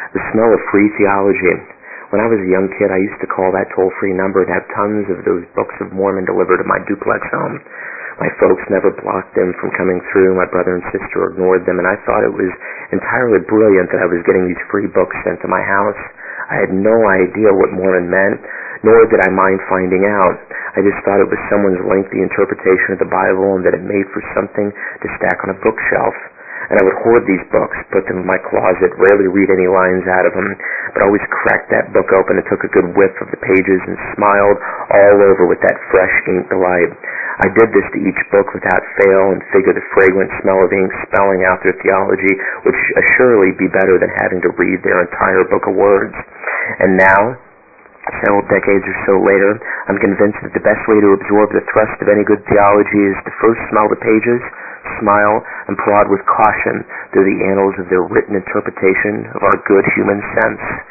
The smell of free theology. When I was a young kid, I used to call that toll-free number and have tons of those Books of Mormon delivered to my duplex home. My folks never blocked them from coming through. My brother and sister ignored them, and I thought it was entirely brilliant that I was getting these free books sent to my house. I had no idea what Mormon meant, nor did I mind finding out. I just thought it was someone's lengthy interpretation of the Bible and that it made for something to stack on a bookshelf. And I would hoard these books, put them in my closet, rarely read any lines out of them, but always cracked that book open and took a good whiff of the pages and smiled all over with that fresh ink delight. I did this to each book without fail and figured the fragrant smell of ink spelling out their theology would assuredly be better than having to read their entire book of words. And now, several decades or so later, I'm convinced that the best way to absorb the thrust of any good theology is to first smell the pages, smile, and prod with caution through the annals of their written interpretation of our good human sense.